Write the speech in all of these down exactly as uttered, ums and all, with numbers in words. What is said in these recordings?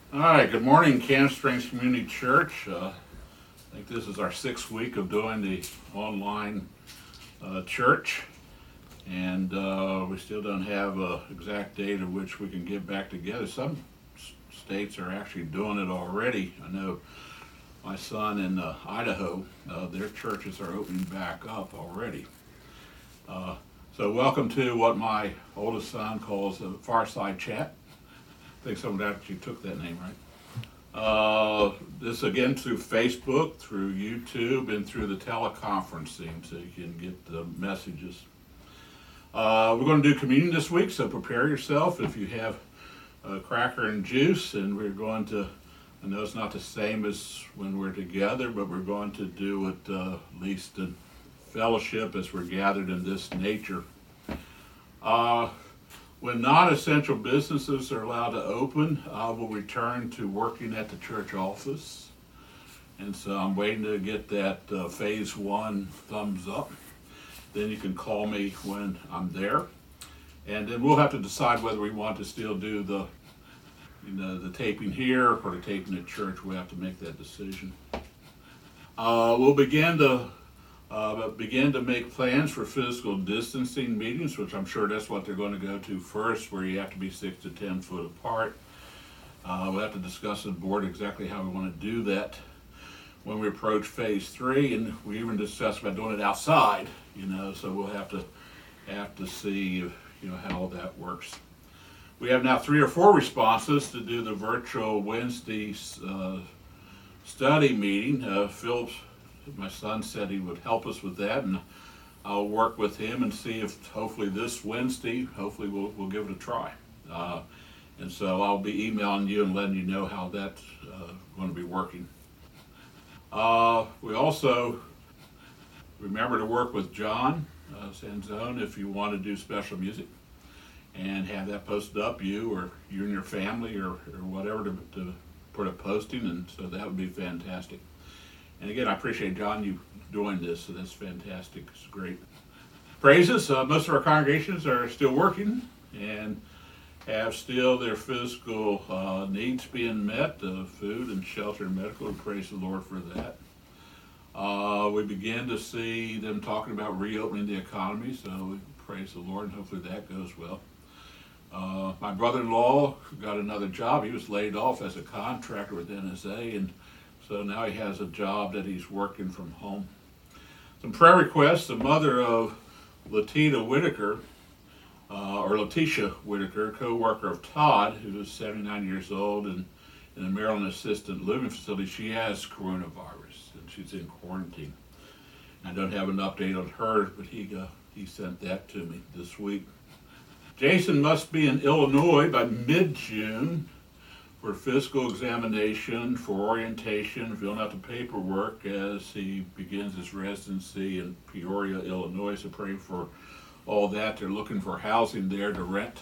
All right, good morning, Kansas Springs Community Church. Uh, I think this is our sixth week of doing the online uh, church, and uh, we still don't have an exact date of which we can get back together. Some s- states are actually doing it already. I know my son in uh, Idaho, uh, their churches are opening back up already. Uh, so welcome to what my oldest son calls a Fireside Chat. I think someone actually took that name, right? Uh, this again through Facebook, through YouTube, and through the teleconferencing, so you can get the messages. Uh, we're going to do communion this week, so prepare yourself if you have a cracker and juice, and we're going to, I know it's not the same as when we're together, but we're going to do it uh, at least in fellowship as we're gathered in this nature. Uh, When non-essential businesses are allowed to open, I will return to working at the church office. And so I'm waiting to get that uh, phase one thumbs up. Then you can call me when I'm there. And then we'll have to decide whether we want to still do the, you know, the taping here or the taping at church. We have to make that decision. Uh, we'll begin to Uh, begin to make plans for physical distancing meetings, which I'm sure that's what they're going to go to first, where you have to be six to ten foot apart. Uh, we'll have to discuss with the board exactly how we want to do that when we approach phase three, and we even discussed about doing it outside, you know, so we'll have to have to see, you know, how that works. We have now three or four responses to do the virtual Wednesday uh, study meeting. Uh, Phil's My son said he would help us with that, and I'll work with him and see if hopefully this Wednesday, hopefully we'll, we'll give it a try. Uh, and so I'll be emailing you and letting you know how that's uh, going to be working. Uh, we also remember to work with John uh, Sanzone if you want to do special music and have that posted up, you or you and your family or, or whatever, to, to put a posting, and so that would be fantastic. And again, I appreciate, John, you doing this, so that's fantastic. It's great. Praises, uh, most of our congregations are still working and have still their physical uh, needs being met, uh, food and shelter and medical, and praise the Lord for that. Uh, we begin to see them talking about reopening the economy, so we praise the Lord, and hopefully that goes well. Uh, my brother-in-law got another job. He was laid off as a contractor with N S A, and so now he has a job that he's working from home. Some prayer requests. The mother of Latita Whitaker, uh, or Letitia Whitaker, co-worker of Todd, who is seventy-nine years old and in the Maryland Assisted Living Facility, she has coronavirus and she's in quarantine. I don't have an update on her, but he uh, he sent that to me this week. Jason must be in Illinois by mid-June for physical examination, for orientation, filling out the paperwork as he begins his residency in Peoria, Illinois. So pray for all that. They're looking for housing there to rent.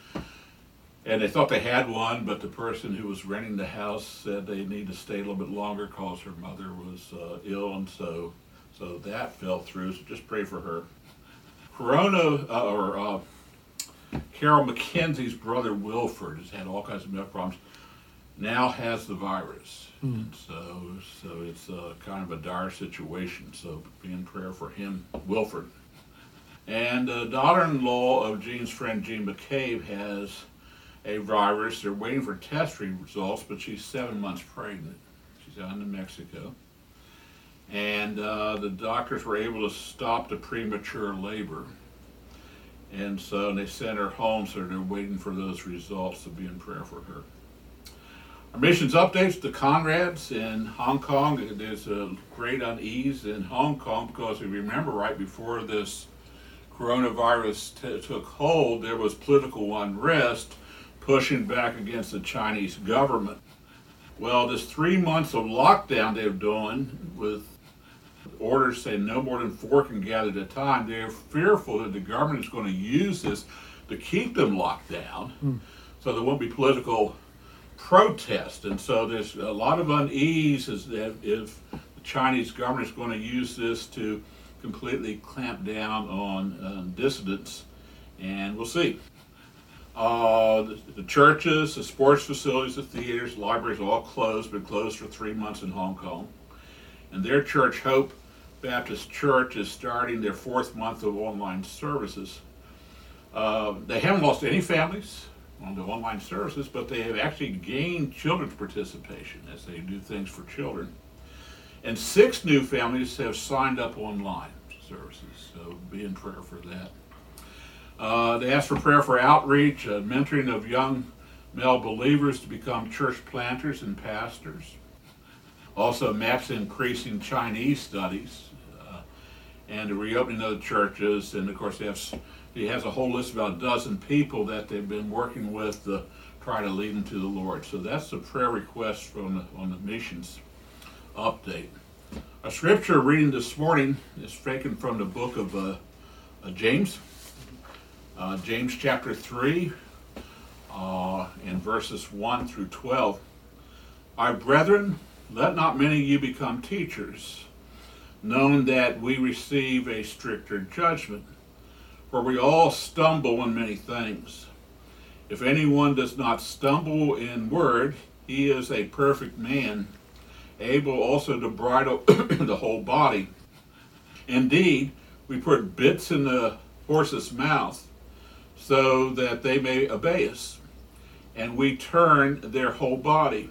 And they thought they had one, but the person who was renting the house said they need to stay a little bit longer because her mother was uh, ill, and so so that fell through. So just pray for her. Corona, uh, or uh, Carol McKenzie's brother Wilford has had all kinds of medical problems. Now has the virus, mm. and so so it's uh, kind of a dire situation. So be in prayer for him, Wilford. And the daughter-in-law of Gene's friend Gene McCabe has a virus. They're waiting for test results, but she's seven months pregnant. She's out in New Mexico, and uh, the doctors were able to stop the premature labor. And so they sent her home, so they're waiting for those results. To be in prayer for her. Our missions updates to Conrad's in Hong Kong. There's a great unease in Hong Kong because we remember right before this coronavirus t- took hold, there was political unrest pushing back against the Chinese government. Well, this three months of lockdown they're doing with orders saying no more than four can gather at a time, they're fearful that the government is going to use this to keep them locked down mm. so there won't be political protest. And so there's a lot of unease as that if the Chinese government is going to use this to completely clamp down on uh, dissidents, and we'll see. Uh, the, the churches, the sports facilities, the theaters, libraries all closed, been closed for three months in Hong Kong. And their church, Hope Baptist Church, is starting their fourth month of online services. Uh, they haven't lost any families on the online services, but they have actually gained children's participation as they do things for children. And six new families have signed up online services, so be in prayer for that. Uh, they asked for prayer for outreach, uh, mentoring of young male believers to become church planters and pastors. Also, Matt's increasing Chinese studies uh, and the reopening of the churches. And of course, they have, he has a whole list of about a dozen people that they've been working with to try to lead them to the Lord. So that's the prayer request from the, on the missions update. Our scripture reading this morning is taken from the book of uh, uh, James. Uh, James chapter three, uh, in verses one through twelve. Our brethren, let not many of you become teachers, knowing that we receive a stricter judgment. For we all stumble in many things. If anyone does not stumble in word, he is a perfect man, able also to bridle the whole body. Indeed, we put bits in the horse's mouth, so that they may obey us, and we turn their whole body.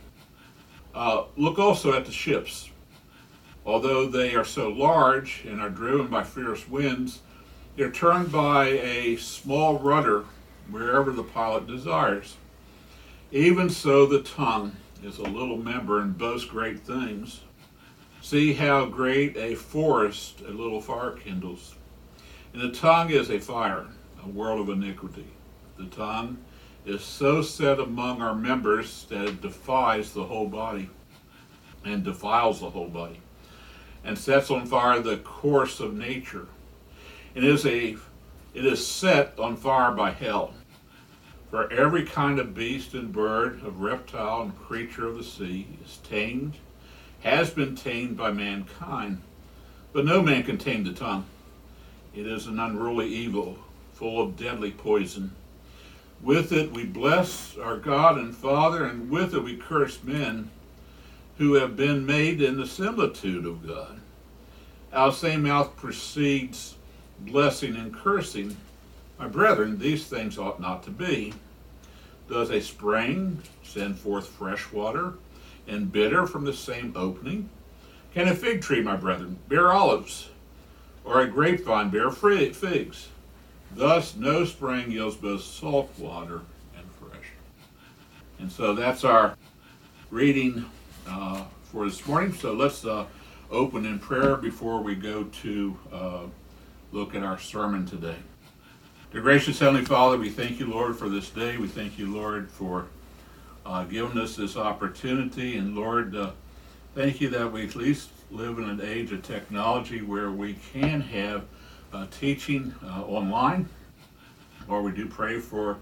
Uh, look also at the ships. Although they are so large and are driven by fierce winds, they're turned by a small rudder wherever the pilot desires. Even so, the tongue is a little member and boasts great things. See how great a forest a little fire kindles. And the tongue is a fire, a world of iniquity. The tongue is so set among our members that it defies the whole body and defiles the whole body and sets on fire the course of nature. It is a it is set on fire by hell. For every kind of beast and bird, of reptile and creature of the sea is tamed, has been tamed by mankind, but no man can tame the tongue. It is an unruly evil, full of deadly poison. With it we bless our God and Father, and with it we curse men who have been made in the similitude of God. Our same mouth proceeds blessing and cursing. My brethren, these things ought not to be. Does a spring send forth fresh water and bitter from the same opening? Can a fig tree, my brethren, bear olives, or a grapevine bear figs? Thus no spring yields both salt water and fresh. And so that's our reading uh, for this morning. So let's uh, open in prayer before we go to uh, look at our sermon today. Dear gracious Heavenly Father, we thank you, Lord, for this day. We thank you, Lord, for uh, giving us this opportunity. And Lord, uh, thank you that we at least live in an age of technology where we can have uh, teaching uh, online. Lord, we do pray for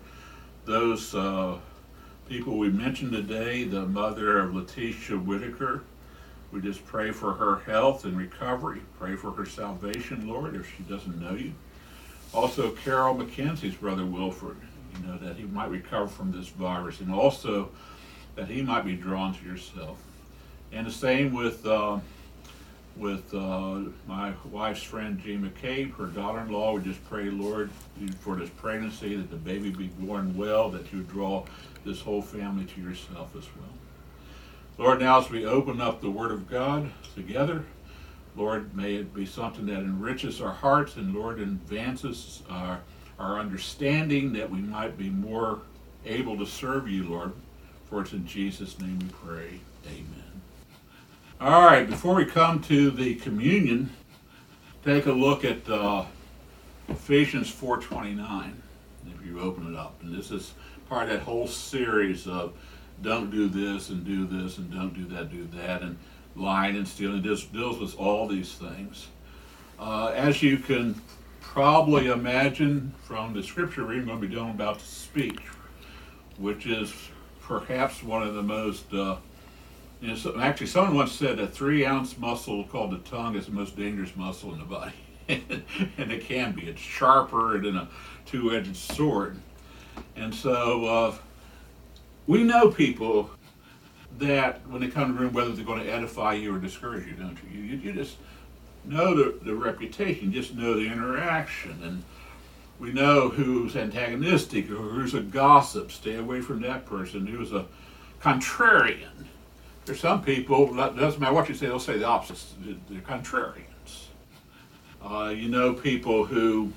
those uh, people we mentioned today, the mother of Letitia Whitaker. We just pray for her health and recovery. Pray for her salvation, Lord, if she doesn't know you. Also, Carol McKenzie's brother Wilford, you know, that he might recover from this virus, and also that he might be drawn to yourself. And the same with uh, with uh, my wife's friend Jean McCabe, her daughter-in-law. We just pray, Lord, for this pregnancy, that the baby be born well, that you draw this whole family to yourself as well. Lord, now as we open up the Word of God together, Lord, may it be something that enriches our hearts, and Lord, advances our, our understanding, that we might be more able to serve you, Lord. For it's in Jesus' name we pray. Amen. All right, before we come to the communion, take a look at uh, Ephesians four twenty-nine, if you open it up. And this is part of that whole series of don't do this and do this and don't do that, do that, and lying and stealing. It just deals with all these things. Uh, as you can probably imagine from the scripture reading, we're going to be doing about speech, which is perhaps one of the most, uh, you know, so, actually someone once said a three ounce muscle called the tongue is the most dangerous muscle in the body. And it can be. It's sharper than a two-edged sword. And so uh, we know people that when they come to the room, whether they're going to edify you or discourage you, don't you? You, you just know the, the reputation, you just know the interaction. And we know who's antagonistic or who's a gossip. Stay away from that person. Who's a contrarian. There's some people, it doesn't matter what you say, they'll say the opposite. They're contrarians. Uh, you know people who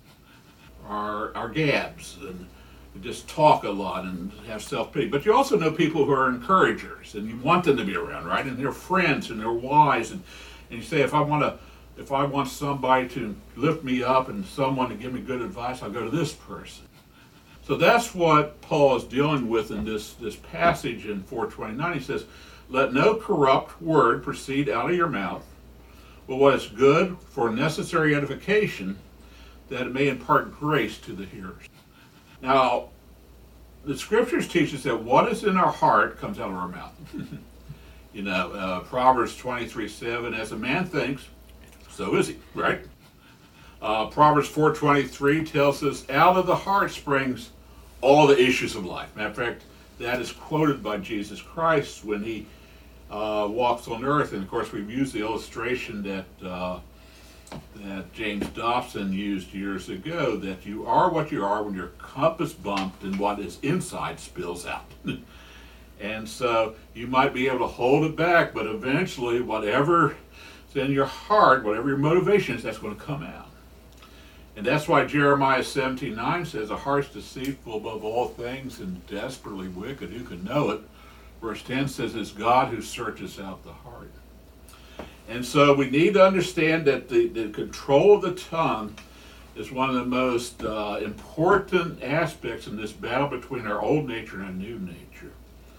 are, are gabs and just talk a lot and have self-pity. But you also know people who are encouragers and you want them to be around, right? And they're friends and they're wise. And, and you say, if I want to, if I want somebody to lift me up and someone to give me good advice, I'll go to this person. So that's what Paul is dealing with in this, this passage in four twenty-nine. He says, let no corrupt word proceed out of your mouth, but what is good for necessary edification, that it may impart grace to the hearers. Now, the scriptures teach us that what is in our heart comes out of our mouth. You know, uh, Proverbs twenty-three seven, as a man thinks, so is he, right? Uh, Proverbs four twenty-three tells us, out of the heart springs all the issues of life. Matter of fact, that is quoted by Jesus Christ when he uh, walks on earth. And of course, we've used the illustration that uh, that James Dobson used years ago, that you are what you are when your cup is bumped and what is inside spills out. And so you might be able to hold it back, but eventually whatever's in your heart, whatever your motivation is, that's going to come out. And that's why Jeremiah seventeen nine says, a heart's deceitful above all things and desperately wicked. Who can know it? Verse ten says, it's God who searches out the heart. And so we need to understand that the, the control of the tongue is one of the most uh, important aspects in this battle between our old nature and our new nature.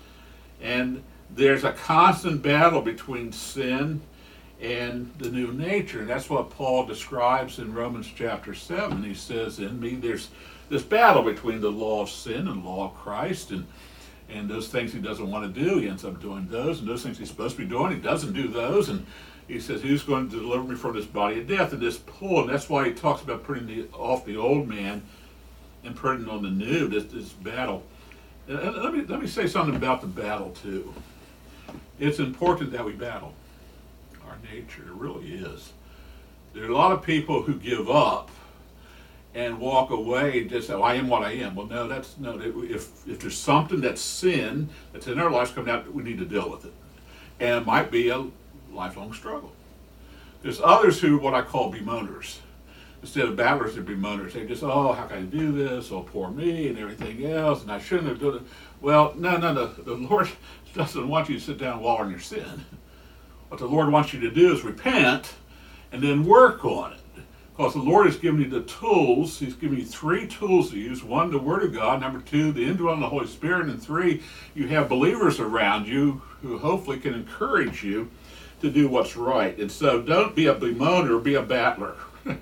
And there's a constant battle between sin and the new nature. And that's what Paul describes in Romans chapter seven. He says, in me there's this battle between the law of sin and the law of Christ. And, and those things he doesn't want to do, he ends up doing those. And those things he's supposed to be doing, he doesn't do those. And he says, who's going to deliver me from this body of death and this pull? And that's why he talks about putting the, off the old man and putting on the new, this, this battle. And let me, let me say something about the battle, too. It's important that we battle our nature. It really is. There are a lot of people who give up and walk away and just say, oh, I am what I am. Well, no, that's no. If, if there's something that's sin that's in our lives coming out, we need to deal with it. And it might be a lifelong struggle. There's others who, what I call bemoaners. Instead of battlers, they're bemoaners. They just, oh, how can I do this? Oh, poor me, and everything else, and I shouldn't have done it. Well, no, no, no. The Lord doesn't want you to sit down and wallow in your sin. What the Lord wants you to do is repent and then work on it. Because the Lord has given you the tools. He's given you three tools to use. One, the Word of God. Number two, the indwelling of the Holy Spirit. And three, you have believers around you who hopefully can encourage you to do what's right. And so don't be a bemoaner, be a battler.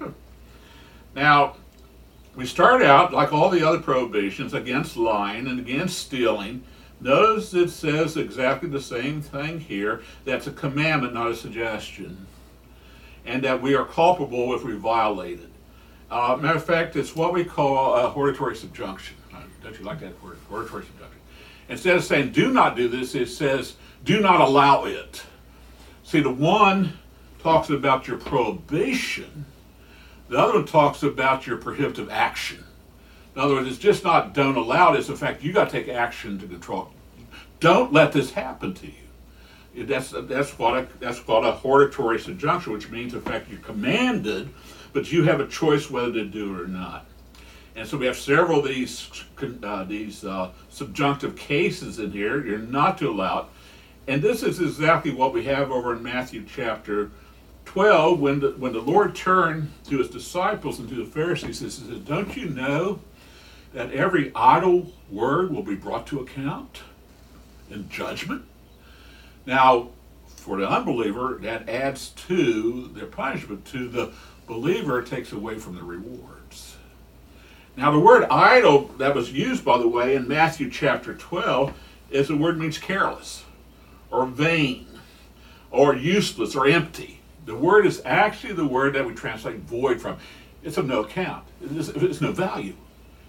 Now, we start out, like all the other prohibitions, against lying and against stealing. Notice it says exactly the same thing here. That's a commandment, not a suggestion. And that we are culpable if we violate it. Uh, matter of fact, it's what we call a hortatory subjunction. Don't you like that word? Hortatory subjunction. Instead of saying, do not do this, it says, do not allow it. See, the one talks about your prohibition. The other one talks about your prohibitive action. In other words, it's just not don't allow it. It's in fact, you got to take action to control it. Don't let this happen to you. That's, that's, what a, that's called a hortatory subjunction, which means, in fact, you're commanded, but you have a choice whether to do it or not. And so we have several of these, uh, these uh, subjunctive cases in here. You're not to allow it. And this is exactly what we have over in Matthew chapter twelve, when the, when the Lord turned to his disciples and to the Pharisees, he says, don't you know that every idle word will be brought to account in judgment? Now, for the unbeliever, that adds to their punishment. To the believer, it takes away from the rewards. Now, the word idle that was used, by the way, in Matthew chapter twelve, is the word means careless, or vain, or useless, or empty. The word is actually the word that we translate void from. It's of no account. It's, it's no value.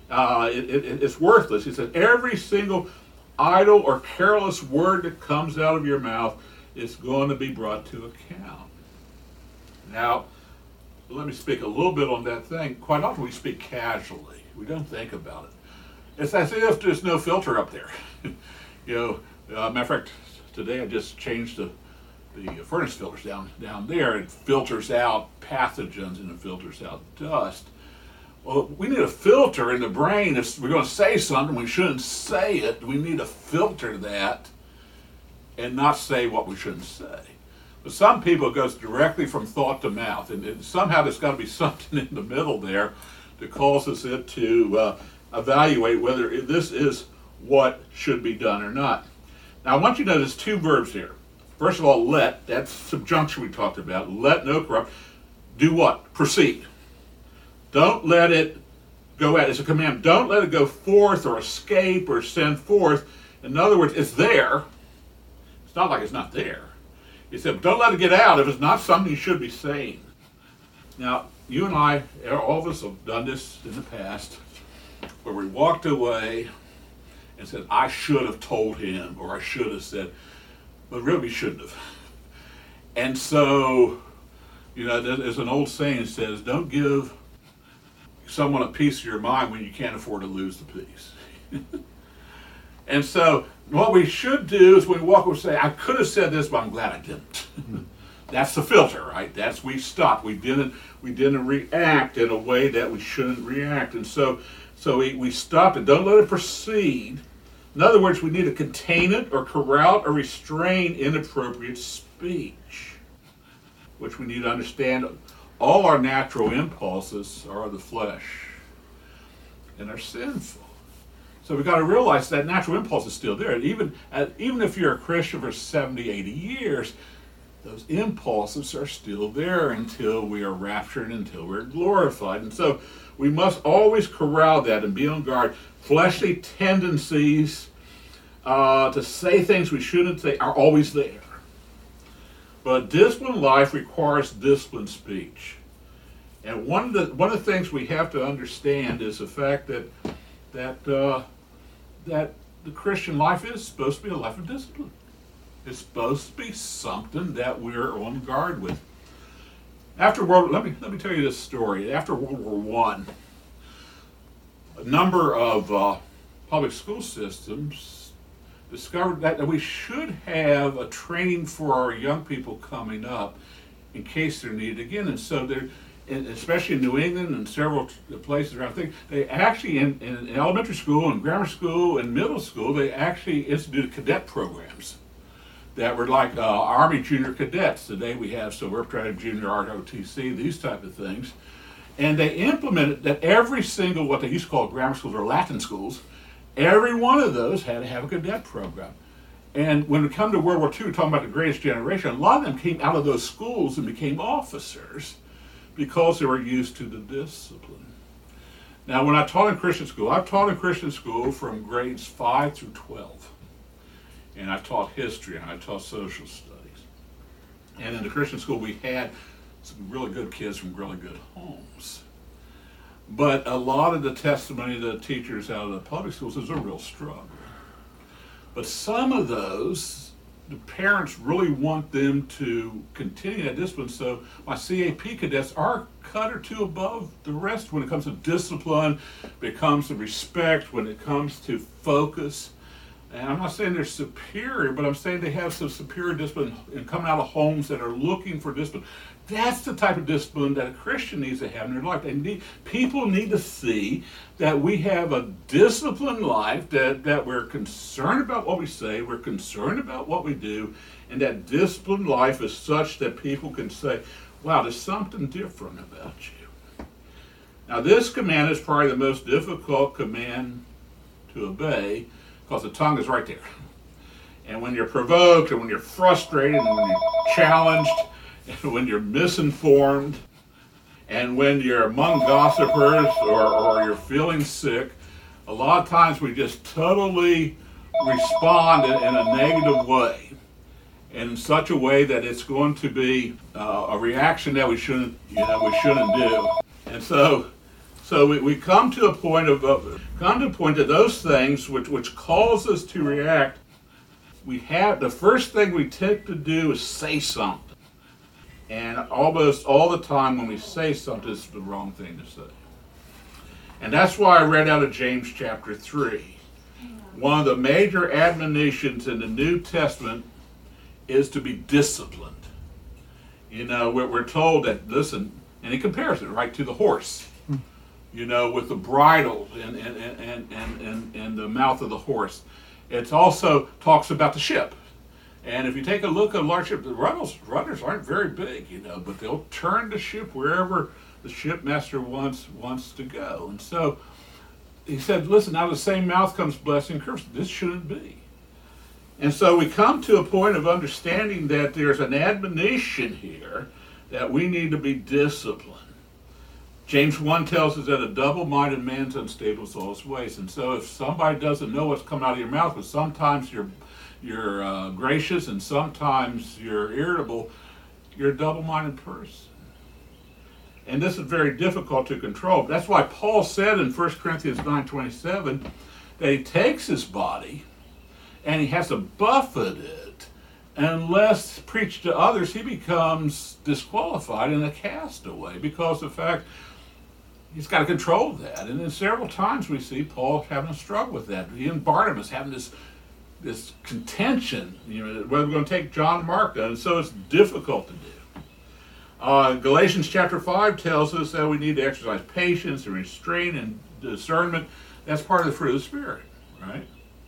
Uh, it, it, it's worthless. He says every single idle or careless word that comes out of your mouth is going to be brought to account. Now, let me speak a little bit on that thing. Quite often we speak casually. We don't think about it. It's as if there's no filter up there. you know, uh, matter of fact, today I just changed the, the furnace filters down, down there. It filters out pathogens and it filters out dust. Well, we need a filter in the brain. If we're going to say something, we shouldn't say it. We need to filter that and not say what we shouldn't say. But some people it goes directly from thought to mouth, and, and somehow there's got to be something in the middle there that causes it to uh, evaluate whether this is what should be done or not. Now, I want you to know there's two verbs here. First of all, let, that's subjunction we talked about. Let no corrupt. Do what? Proceed. Don't let it go out. It's a command. Don't let it go forth or escape or send forth. In other words, it's there. It's not like it's not there. He said, don't let it get out if it's not something you should be saying. Now, you and I, all of us have done this in the past, where we walked away and said, I should have told him, or I should have said, but really we shouldn't have. And so, you know, there's an old saying that says, don't give someone a piece of your mind when you can't afford to lose the piece. And so what we should do is when we walk away and say, I could have said this, but I'm glad I didn't. That's the filter, right? That's we stopped. We didn't we didn't react in a way that we shouldn't react. And so so we, we stopped it. Don't let it proceed. In other words, we need to contain it or corral or restrain inappropriate speech, which we need to understand. All our natural impulses are of the flesh and are sinful. So we've got to realize that natural impulse is still there. Even, uh, even if you're a Christian for seventy, eighty years, those impulses are still there until we are raptured, until we're glorified. And so we must always corral that and be on guard. Fleshly tendencies uh, to say things we shouldn't say are always there. But disciplined life requires disciplined speech. And one of the one of the things we have to understand is the fact that that uh, that the Christian life is supposed to be a life of discipline. It's supposed to be something that we're on guard with. After World, let me let me tell you this story. After World War One, a number of uh, public school systems discovered that, that we should have a training for our young people coming up in case they're needed again. And so they're, in, especially in New England and several places around, things, they actually in, in elementary school and grammar school and middle school, they actually instituted cadet programs that were like uh, Army Junior Cadets. Today we have Silver Strata Junior R O T C, these type of things. And they implemented that every single, what they used to call grammar schools or Latin schools, every one of those had to have a cadet program. And when we come to World War Two, we're talking about the greatest generation, a lot of them came out of those schools and became officers because they were used to the discipline. Now, when I taught in Christian school, I've taught in Christian school from grades five through twelve. And I taught history and I taught social studies. And in the Christian school, we had some really good kids from really good homes. But a lot of the testimony of the teachers out of the public schools is a real struggle. But some of those, the parents really want them to continue that discipline. So my C A P cadets are a cut or two above the rest when it comes to discipline, when it comes to respect, when it comes to focus. And I'm not saying they're superior, but I'm saying they have some superior discipline in coming out of homes that are looking for discipline. That's the type of discipline that a Christian needs to have in their life. They need, people need to see that we have a disciplined life, that, that we're concerned about what we say, we're concerned about what we do, and that disciplined life is such that people can say, wow, there's something different about you. Now, this command is probably the most difficult command to obey, because the tongue is right there. And when you're provoked, and when you're frustrated, and when you're challenged, and when you're misinformed, and when you're among gossipers, or, or you're feeling sick, a lot of times we just totally respond in, in a negative way, in such a way that it's going to be uh, a reaction that we shouldn't, you know, we shouldn't do. And so, So we, we come to a point of uh, come to a point that those things which which cause us to react, we have the first thing we tend to do is say something. And almost all the time when we say something, it's the wrong thing to say. And that's why I read out of James chapter three. One of the major admonitions in the New Testament is to be disciplined. You know, we're, we're told that, listen, and he compares it right to the horse. You know, with the bridle and, and, and, and, and, and the mouth of the horse. It also talks about the ship. And if you take a look at a large ship, the rudders, rudders aren't very big, you know, but they'll turn the ship wherever the shipmaster wants wants to go. And so he said, listen, out of the same mouth comes blessing and curse. This shouldn't be. And so we come to a point of understanding that there's an admonition here that we need to be disciplined. James one tells us that a double-minded man's unstable in all his ways. And so if somebody doesn't know what's coming out of your mouth, but sometimes you're you're uh, gracious and sometimes you're irritable, you're a double-minded person. And this is very difficult to control. That's why Paul said in First Corinthians nine twenty-seven that he takes his body and he has to buffet it. Unless preached to others, he becomes disqualified and a castaway because of the fact he's got to control that. And then several times we see Paul having a struggle with that. He and Barnabas having this this contention, you know, whether we're going to take John Mark, and so it's difficult to do. Uh, Galatians chapter five tells us that we need to exercise patience and restraint and discernment. That's part of the fruit of the Spirit, right?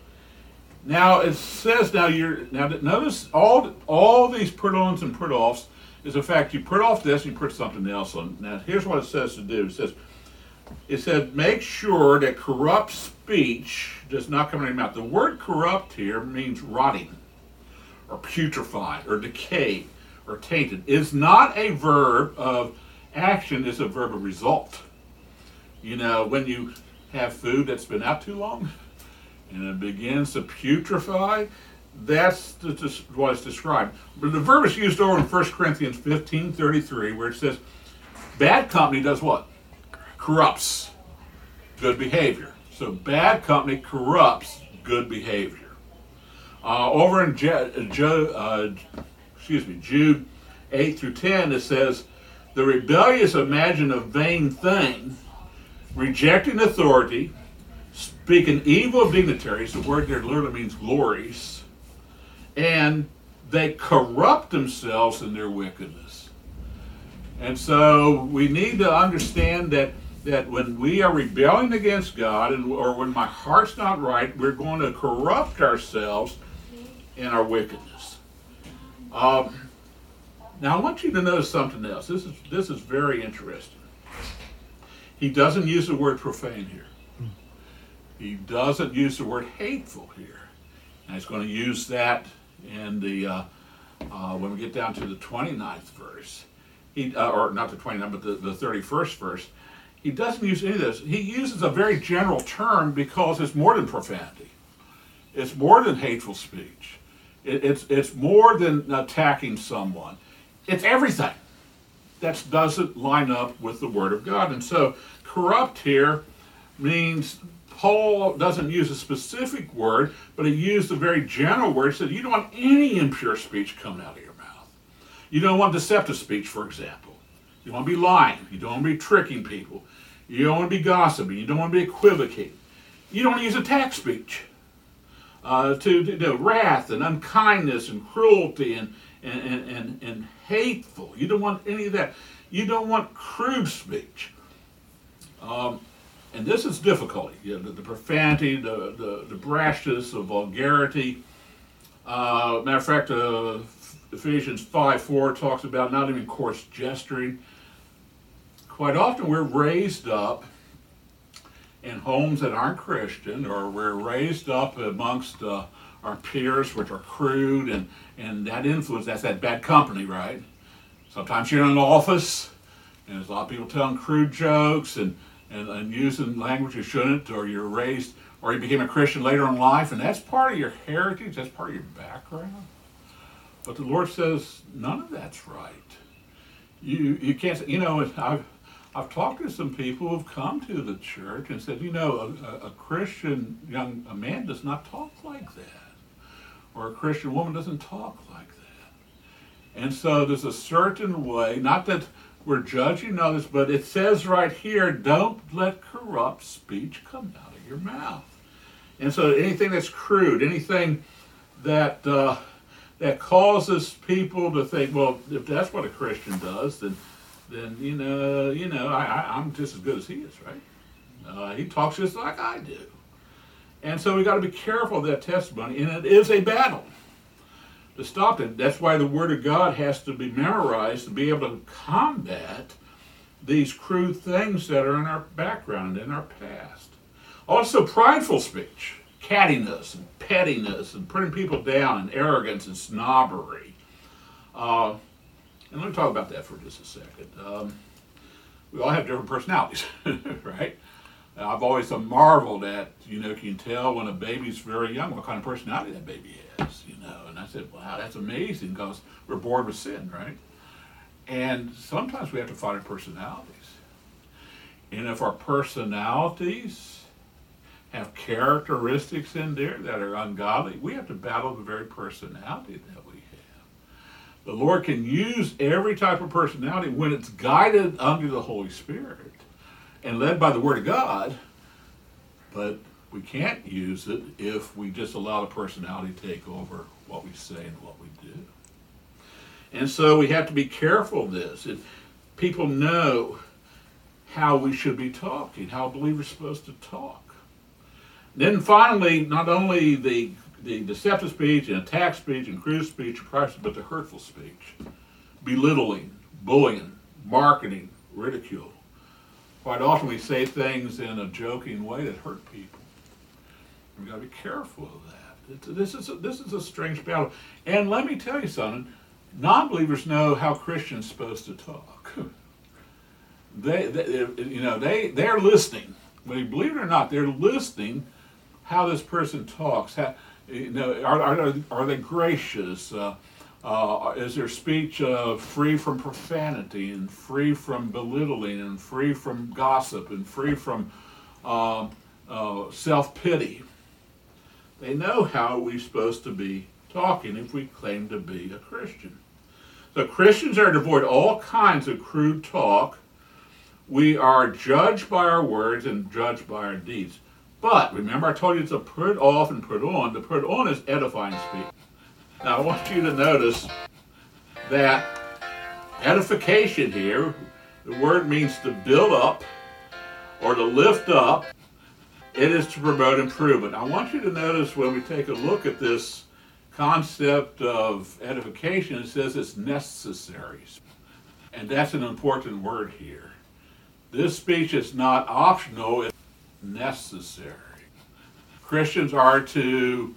Now it says now you're now notice all all these put-ons and put-offs is the fact you put off this and you put something else on. Now here's what it says to do. It says it said make sure that corrupt speech does not come out of your mouth. The word corrupt here means rotting or putrefied or decayed or tainted. It's not a verb of action, it's a verb of result. You know, when you have food that's been out too long and it begins to putrefy, that's the, the, what it's described. But the verb is used over in First Corinthians fifteen thirty-three where it says, bad company does what? Corrupts good behavior. So bad company corrupts good behavior. Uh, over in Je- Je- uh, excuse me, Jude eight through ten, it says, the rebellious imagine a vain thing, rejecting authority, speaking evil of dignitaries, the word there literally means glories, and they corrupt themselves in their wickedness. And so we need to understand that that when we are rebelling against God, and, or when my heart's not right, we're going to corrupt ourselves in our wickedness. Um, now I want you to notice something else. This is this is very interesting. He doesn't use the word profane here. He doesn't use the word hateful here. And he's going to use that in the uh, uh, when we get down to the twenty-ninth verse. He uh, or not the twenty-ninth, but the, the thirty-first verse. He doesn't use any of this. He uses a very general term because it's more than profanity. It's more than hateful speech. It, it's it's more than attacking someone. It's everything that doesn't line up with the Word of God. And so corrupt here means Paul doesn't use a specific word, but he used a very general word. He said you don't want any impure speech coming out of your mouth. You don't want deceptive speech, for example. You don't want to be lying. You don't want to be tricking people. You don't want to be gossiping. You don't want to be equivocating. You don't want to use attack speech. Uh, to, to, to wrath and unkindness and cruelty and, and, and, and, and hateful. You don't want any of that. You don't want crude speech. Um, and this is difficult. You know, the, the profanity, the, the, the brashness, the vulgarity. Uh, matter of fact, uh, Ephesians five four talks about not even coarse gesturing. Quite often we're raised up in homes that aren't Christian, or we're raised up amongst uh, our peers, which are crude, and, and that influence, that's that bad company, right? Sometimes you're in an office, and there's a lot of people telling crude jokes and, and, and using language you shouldn't, or you're raised, or you became a Christian later in life, and that's part of your heritage, that's part of your background. But the Lord says, none of that's right. You you can't, you know, I've, I've talked to some people who've come to the church and said, you know, a, a Christian young a man does not talk like that, or a Christian woman doesn't talk like that. And so there's a certain way, not that we're judging others, but it says right here, don't let corrupt speech come out of your mouth. And so anything that's crude, anything that uh, that causes people to think, well, if that's what a Christian does, then then you know, you know, I, I, I'm just as good as he is, right? Uh, he talks just like I do. And so we got to be careful of that testimony, and it is a battle to stop it. That's why the Word of God has to be memorized to be able to combat these crude things that are in our background, in our past. Also, prideful speech, cattiness and pettiness and putting people down, and arrogance and snobbery. Uh, and let me talk about that for just a second. Um, we all have different personalities, right? I've always marveled at, you know, can you tell when a baby's very young what kind of personality that baby has, you know? And I said, wow, that's amazing, because we're born with sin, right? And sometimes we have to fight our personalities. And if our personalities have characteristics in there that are ungodly, we have to battle the very personality that we have. The Lord can use every type of personality when it's guided under the Holy Spirit and led by the Word of God, but we can't use it if we just allow the personality to take over what we say and what we do. And so we have to be careful of this. If people know how we should be talking, how a believer's supposed to talk. Then finally, not only the, the deceptive speech and attack speech and crude speech, but the hurtful speech, belittling, bullying, marketing, ridicule. Quite often we say things in a joking way that hurt people. We've got to be careful of that. It's, this, is a, this is a strange battle. And let me tell you something, non-believers know how Christians are supposed to talk. they, they, you know, they, they're listening. Whether you believe it or not, they're listening how this person talks. How, you know, are, are, are they gracious? Uh, uh, is their speech uh, free from profanity and free from belittling and free from gossip and free from uh, uh, self-pity? They know how we're supposed to be talking if we claim to be a Christian. So Christians are to avoid all kinds of crude talk. We are judged by our words and judged by our deeds. But remember, I told you it's a put off and put on. The put on is edifying speech. Now I want you to notice that edification here, the word means to build up or to lift up. It is to promote improvement. I want you to notice when we take a look at this concept of edification, it says it's necessary. And that's an important word here. This speech is not optional, it's necessary. Christians are to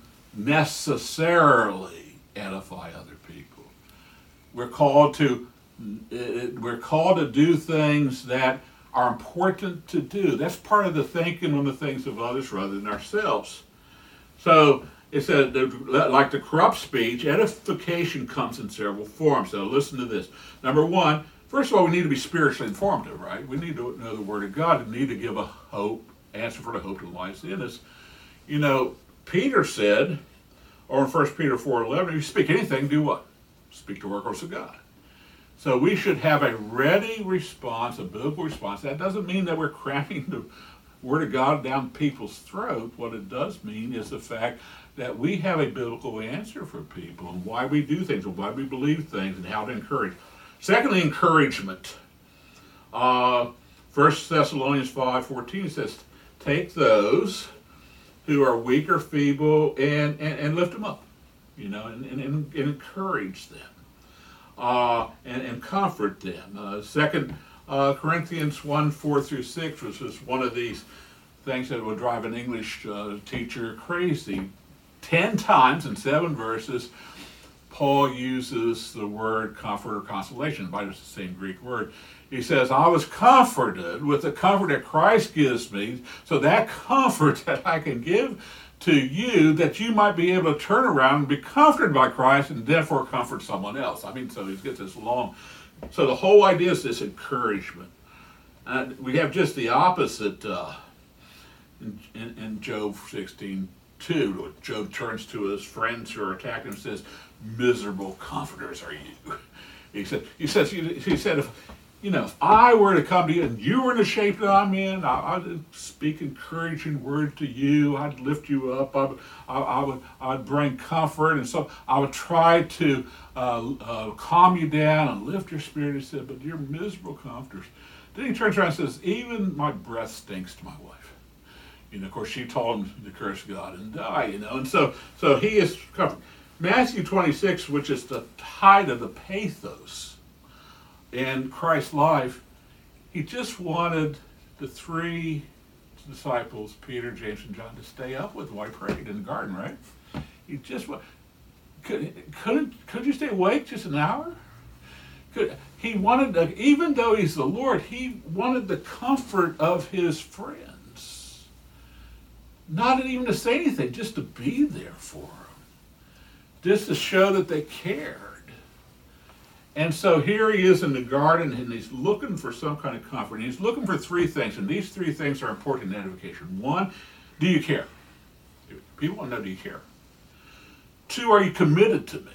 necessarily edify other people. We're called to we're called to do things that are important to do. That's part of the thinking on the things of others rather than ourselves. So it said, like the corrupt speech, edification comes in several forms. So listen to this. Number one, first of all, we need to be spiritually informative, right? We need to know the Word of God and need to give a hope, answer for the hope that lies in us. You know, Peter said, or in First Peter four eleven, if you speak anything, do what? Speak the oracles of God. So we should have a ready response, a biblical response. That doesn't mean that we're cramming the Word of God down people's throat. What it does mean is the fact that we have a biblical answer for people and why we do things and why we believe things and how to encourage. Secondly, encouragement. Uh, First Thessalonians five fourteen says, take those who are weak or feeble and, and, and lift them up, you know, and, and, and encourage them uh, and, and comfort them. Uh, second uh, Corinthians one four through six, which is one of these things that would drive an English uh, teacher crazy. Ten times in seven verses, Paul uses the word comfort or consolation, but it's the same Greek word. He says, I was comforted with the comfort that Christ gives me, so that comfort that I can give to you, that you might be able to turn around and be comforted by Christ and therefore comfort someone else. I mean, so he gets this long. So the whole idea is this encouragement. Uh, we have just the opposite uh, in, in, in Job sixteen two. Job turns to his friends who are attacking him and says, "Miserable comforters are you." He said, he says, he said, if, you know, if I were to come to you and you were in the shape that I'm in, I, I'd speak encouraging words to you. I'd lift you up. I, I, I would, I'd bring comfort, and so I would try to uh, uh, calm you down and lift your spirit. He said, but you're miserable comforters. Then he turns around and says, even my breath stinks to my wife. You know, of course, she told him to curse God and die. You know, and so, so he is comforted. Matthew twenty-six, which is the height of the pathos in Christ's life, he just wanted the three disciples, Peter, James, and John, to stay up with him while he prayed in the garden, right? He just could couldn't could you stay awake just an hour? Could, he wanted, to, even though he's the Lord, he wanted the comfort of his friends. Not even to say anything, just to be there for them. Just to show that they cared. And so here he is in the garden, and he's looking for some kind of comfort. And he's looking for three things, and these three things are important in edification. One, do you care? People want to know, do you care? Two, are you committed to me?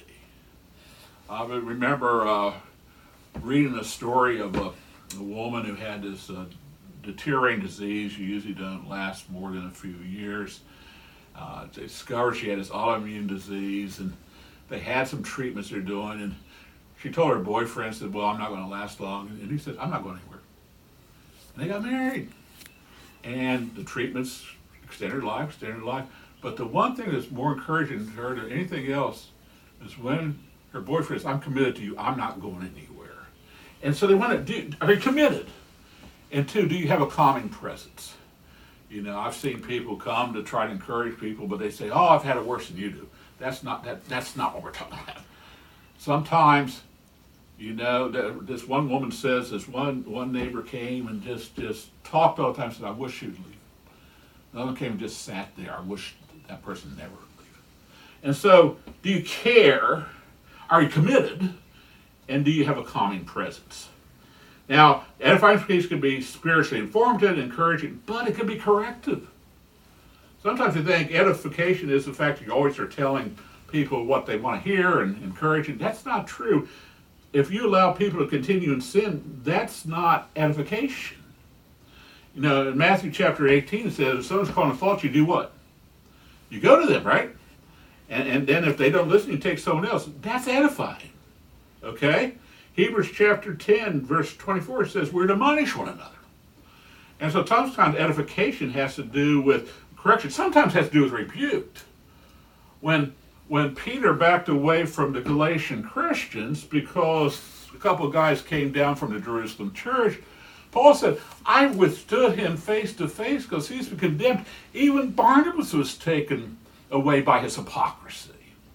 I remember uh, reading a story of a, a woman who had this uh, deteriorating disease. You usually don't last more than a few years. Uh, they discovered she had this autoimmune disease, and they had some treatments they're doing, and she told her boyfriend, said, well, I'm not going to last long, and he said, I'm not going anywhere. And they got married, and the treatments extended life, extended life, but the one thing that's more encouraging to her than anything else is when her boyfriend says, I'm committed to you, I'm not going anywhere. And so they want to do, are you committed? And two, do you have a calming presence? You know, I've seen people come to try to encourage people, but they say, oh, I've had it worse than you do. That's not that. That's not what we're talking about. Sometimes, you know, this one woman says, this one one neighbor came and just, just talked all the time, said, I wish you'd leave. Another one came and just sat there. I wish that person never would leave. And so, do you care? Are you committed? And do you have a calming presence? Now, edification can be spiritually informative, encouraging, but it can be corrective. Sometimes we think edification is the fact that you always are telling people what they want to hear and encouraging. That's not true. If you allow people to continue in sin, that's not edification. You know, in Matthew chapter eighteen, it says, if someone's calling a fault, you do what? You go to them, right? And, and then if they don't listen, you take someone else. That's edifying. Okay? Hebrews chapter ten, verse twenty-four says we're to admonish one another. And so sometimes edification has to do with correction. Sometimes has to do with rebuke. When, when Peter backed away from the Galatian Christians because a couple of guys came down from the Jerusalem church, Paul said, I withstood him face to face because he's been condemned. Even Barnabas was taken away by his hypocrisy.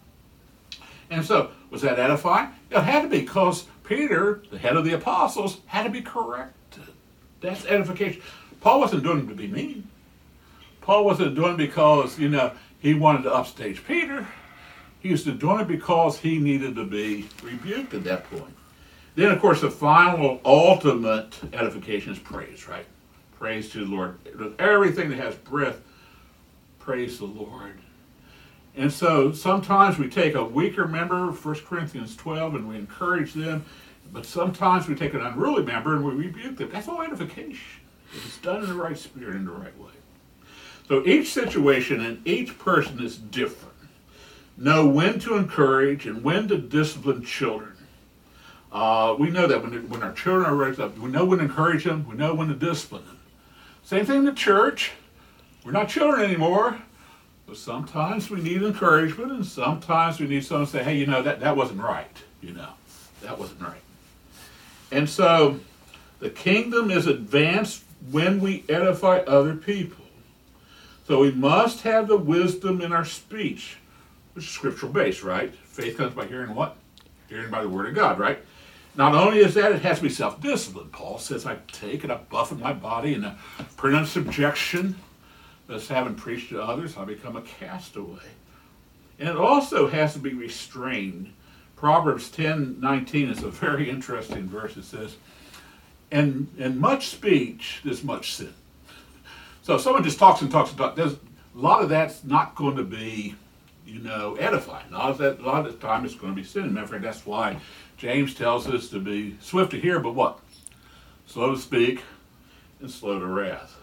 And so, was that edifying? It had to be, because Peter, the head of the apostles, had to be corrected. That's edification. Paul wasn't doing it to be mean. Paul wasn't doing it because, you know, he wanted to upstage Peter. He was doing it because he needed to be rebuked at that point. Then, of course, the final, ultimate edification is praise, right? Praise to the Lord. With everything that has breath, praise the Lord. And so sometimes we take a weaker member, First Corinthians twelve, and we encourage them. But sometimes we take an unruly member and we rebuke them. That's all edification. It's done in the right spirit, in the right way. So each situation and each person is different. Know when to encourage and when to discipline children. Uh, we know that when, when our children are raised up, we know when to encourage them, we know when to discipline them. Same thing in the church. We're not children anymore. But sometimes we need encouragement, and sometimes we need someone to say, hey, you know, that, that wasn't right. You know, that wasn't right. And so the kingdom is advanced when we edify other people. So we must have the wisdom in our speech, which is scriptural based, right? Faith comes by hearing what? Hearing by the word of God, right? Not only is that, it has to be self-discipline. Paul says, I take and I buffet my body and I put it under subjection. Thus, having preached to others, I become a castaway. And it also has to be restrained. Proverbs ten nineteen is a very interesting verse. It says, And and much speech, there's much sin. So if someone just talks and talks and talks, there's a lot of that's not going to be, you know, edifying. A lot of that, a lot of the time it's going to be sin. Matter of fact, that's why James tells us to be swift to hear, but what? Slow to speak and slow to wrath.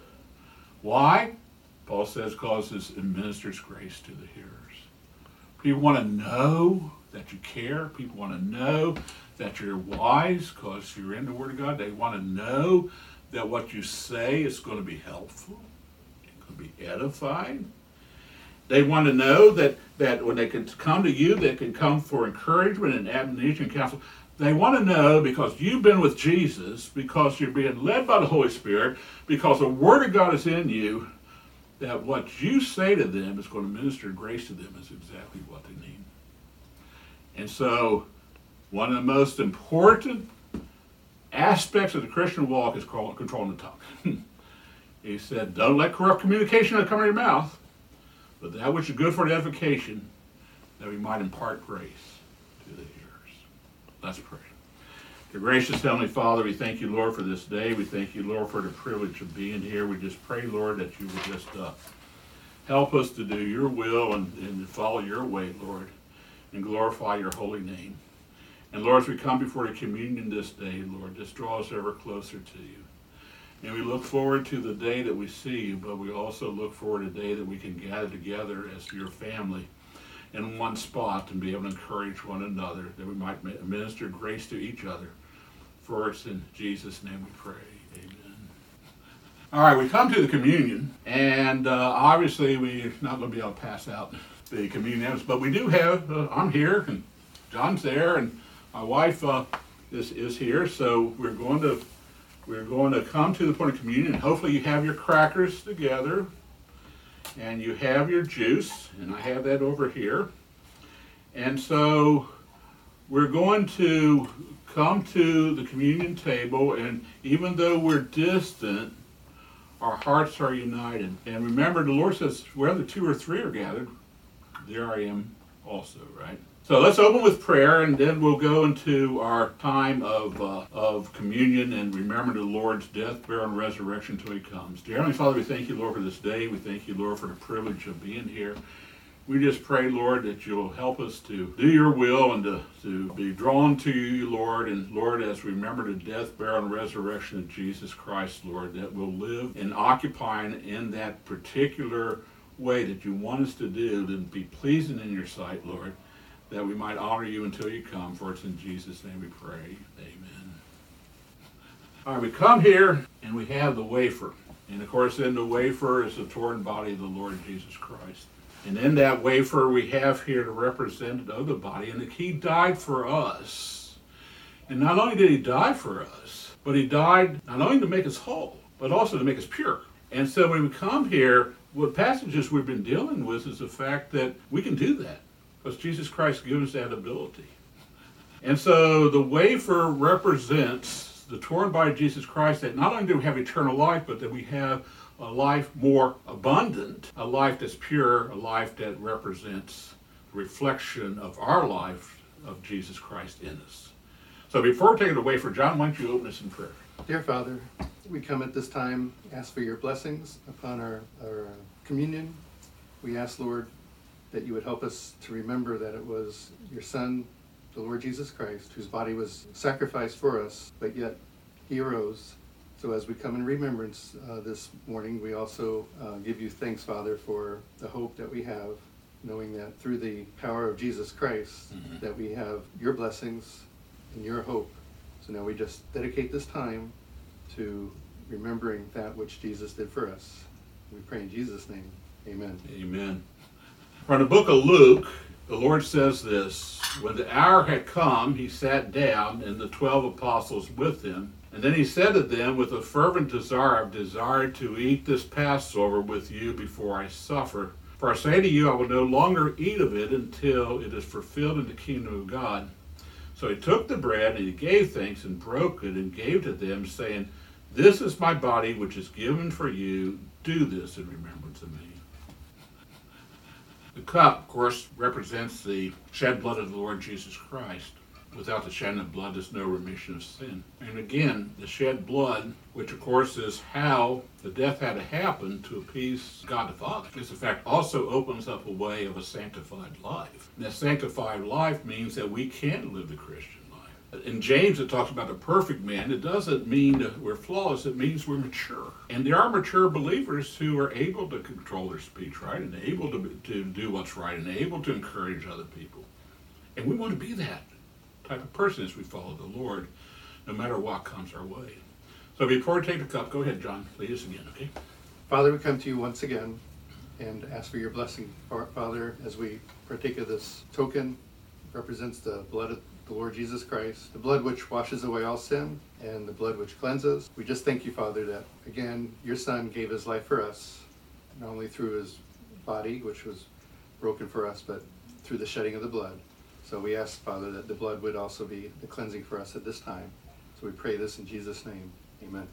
Why? Paul says, because it administers grace to the hearers. People want to know that you care. People want to know that you're wise because you're in the Word of God. They want to know that what you say is going to be helpful. It's going to be edifying. They want to know that, that when they can come to you, they can come for encouragement and admonition and counsel. They want to know because you've been with Jesus, because you're being led by the Holy Spirit, because the Word of God is in you, that what you say to them is going to minister grace to them is exactly what they need. And so, one of the most important aspects of the Christian walk is controlling the tongue. He said, don't let corrupt communication come out of your mouth, but that which is good for the edification, that we might impart grace to the hearers. Let's pray. Dear gracious Heavenly Father, we thank you, Lord, for this day. We thank you, Lord, for the privilege of being here. We just pray, Lord, that you would just uh, help us to do your will and, and follow your way, Lord, and glorify your holy name. And Lord, as we come before the communion this day, Lord, just draw us ever closer to you. And we look forward to the day that we see you, but we also look forward to the day that we can gather together as your family in one spot and be able to encourage one another, that we might minister grace to each other. For it's in Jesus' name we pray. Amen. All right, we come to the communion, and uh, obviously we're not going to be able to pass out the communion, but we do have, uh, I'm here, and John's there, and my wife uh, is, is here, so we're going to we're going to come to the point of communion, and hopefully you have your crackers together, and you have your juice, and I have that over here. And so we're going to come to the communion table, and even though we're distant, our hearts are united. And remember, the Lord says, wherever two or three are gathered, there I am also, right? So let's open with prayer, and then we'll go into our time of uh, of communion and remember the Lord's death, burial, and resurrection until he comes. Dear Heavenly Father, we thank you, Lord, for this day. We thank you, Lord, for the privilege of being here. We just pray, Lord, that you'll help us to do your will and to, to be drawn to you, Lord. And Lord, as we remember the death, burial, and resurrection of Jesus Christ, Lord, that we'll live and occupy in that particular way that you want us to do, to be pleasing in your sight, Lord, that we might honor you until you come. For it's in Jesus' name we pray. Amen. All right, we come here and we have the wafer. And of course, in the wafer is the torn body of the Lord Jesus Christ. And in that wafer we have here the representative of the body, and that he died for us. And not only did he die for us, but he died not only to make us whole, but also to make us pure. And so when we come here, what passages we've been dealing with is the fact that we can do that, because Jesus Christ gives us that ability. And so the wafer represents the torn body of Jesus Christ, that not only do we have eternal life, but that we have a life more abundant, a life that's pure, a life that represents the reflection of our life of Jesus Christ in us. So before we take it away for John, why don't you open us in prayer? Dear Father, we come at this time, ask for your blessings upon our, our uh, communion. We ask, Lord, that you would help us to remember that it was your Son, the Lord Jesus Christ, whose body was sacrificed for us, but yet he arose. So as we come in remembrance uh, this morning, we also uh, give you thanks, Father, for the hope that we have, knowing that through the power of Jesus Christ, mm-hmm. that we have your blessings and your hope. So now we just dedicate this time to remembering that which Jesus did for us. We pray in Jesus' name. Amen. Amen. From the book of Luke, the Lord says this: when the hour had come, he sat down, and the twelve apostles with him. And then he said to them, with a fervent desire, I've desired to eat this Passover with you before I suffer. For I say to you, I will no longer eat of it until it is fulfilled in the kingdom of God. So he took the bread, and he gave thanks, and broke it, and gave to them, saying, this is my body, which is given for you. Do this in remembrance of me. The cup, of course, represents the shed blood of the Lord Jesus Christ. Without the shedding of blood, there's no remission of sin. And again, the shed blood, which of course is how the death had to happen to appease God the Father, this in fact also opens up a way of a sanctified life. And that sanctified life means that we can live the Christian life. In James, it talks about the perfect man. It doesn't mean that we're flawless. It means we're mature. And there are mature believers who are able to control their speech, right? And able to, to do what's right and able to encourage other people. And we want to be that type of person as we follow the Lord, no matter what comes our way. So before we take the cup, go ahead, John, lead us again, okay? Father, we come to you once again and ask for your blessing. Father, as we partake of this token, represents the blood of the Lord Jesus Christ, the blood which washes away all sin and the blood which cleanses. We just thank you, Father, that again, your Son gave his life for us, not only through his body, which was broken for us, but through the shedding of the blood. So we ask, Father, that the blood would also be the cleansing for us at this time. So we pray this in Jesus' name. Amen.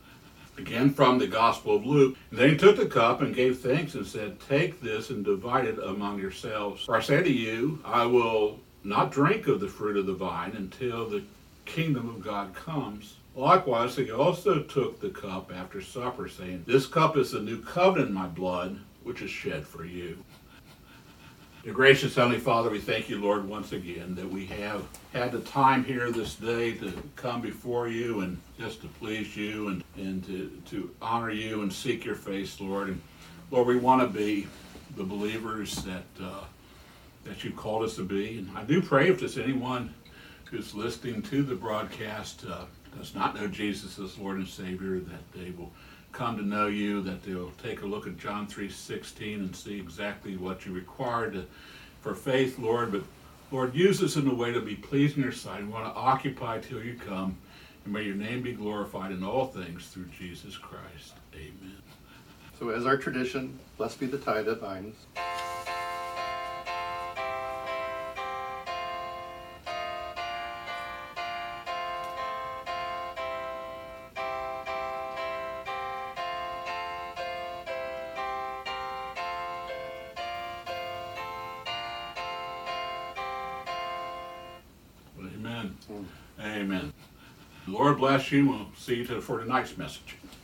Again from the Gospel of Luke. Then he took the cup and gave thanks and said, "Take this and divide it among yourselves. For I say to you, I will not drink of the fruit of the vine until the kingdom of God comes." Likewise, he also took the cup after supper, saying, "This cup is the new covenant in my blood, which is shed for you." Dear gracious Heavenly Father, we thank you, Lord, once again that we have had the time here this day to come before you and just to please you and, and to, to honor you and seek your face, Lord. And Lord, we want to be the believers that uh, that you called us to be. And I do pray if there's anyone who's listening to the broadcast uh, does not know Jesus as Lord and Savior, that they will come to know you, that they'll take a look at John three sixteen and see exactly what you required to, for faith, Lord. But Lord, use us in a way to be pleasing in your sight. We want to occupy till you come, and may your name be glorified in all things through Jesus Christ. Amen. So as our tradition, blessed be the tie that binds. Amen. Amen. The Lord bless you. We'll see you for tonight's message.